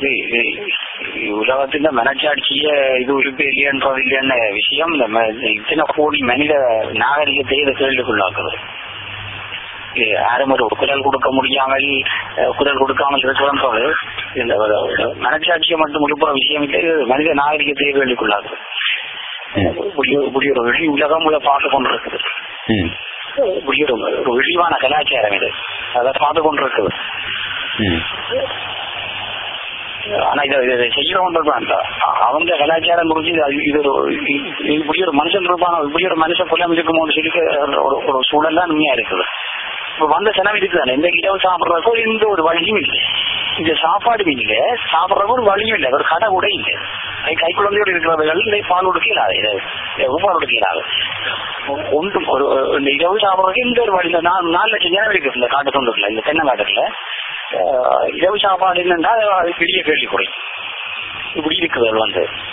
உலகத்தின் மனச்சாட்சிய இது உறுப்பு இல்லையன்றது இல்லையான விஷயம் இத்தனை கோடி மனித நாகரிகத்தை இதை கேள்விக்குள்ளாக்குது. யாரும் ஒரு குரல் கொடுக்க முடியாமல் குரல் கொடுக்காமல் இருக்கிறது இந்த மனச்சாட்சியை மட்டும் உறுப்புற விஷயம் இல்லை, மனித நாகரிகத்தை கேள்விக்குள்ளாக்குது. இப்படி ஒரு வெளி உலகம் பார்த்து கொண்டிருக்குது. இப்படி ஒரு விரிவான கலாச்சாரம் இது, அதை பார்த்து கொண்டிருக்குது. ஆனா இதை செய்யறவன் அவங்க கலாச்சாரம் குறிச்சு இப்படி ஒரு மனுஷன் இருப்பாங்க, இப்படி ஒரு மனுஷன் புலம் இருக்குமோன்னு சொல்லி ஒரு சூழல் தான் உண்மையா இருக்குது. இப்ப வந்த செலவு இருக்குதானே, இந்த இரவு சாப்பிட்றதுக்கு எந்த ஒரு வழியும் இல்லை, இந்த சாப்பாடு இல்லை, சாப்பிட்றதுக்கு ஒரு வழியும் இல்லை, ஒரு கடை கூட இல்லை. கைக்குழந்தையோடு இருக்கிறவர்கள் இந்த பால் கொடுக்கிறாரு, பால் கொடுக்கிறாரு. ஒன்றும் ஒரு இந்த இரவு சாப்பிட்றதுக்கு இந்த ஒரு வழி 4 லட்சம் ஜனம் இருக்கு இந்த காட்டு தொண்டுல, இந்த தென்னங்காட்டுல. இரவு சாப்பாடு என்னன்னா அது பெரிய கேள்வி குறை இப்படி இருக்குது.